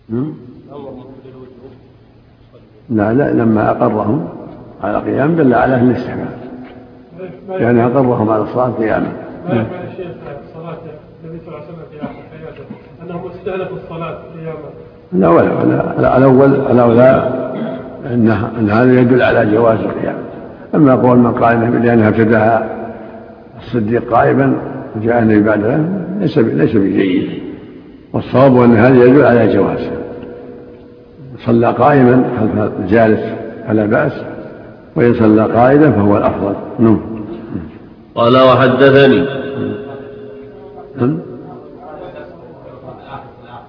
لا لما أقرهم على قيام دل على أهل الاستحباب، يعني أقرهم على الصلاة قياما. ما يفعل الشيخ صلاة النبي صلى الله عليه وسلم في آخر حياته أنهم استهلكوا الصلاة قياما؟ الأولى أن هذا يدل على جواز القيام. أما قول من قال لأنها ابتدأها الصديق قائما وجاء النبي بعده ليس بجيد، والصواب أن هذا يدل على جواز. صلى قائما خلف الجالس فلا بأس، وإن صلى قائدا فهو الأفضل. قال وحدثني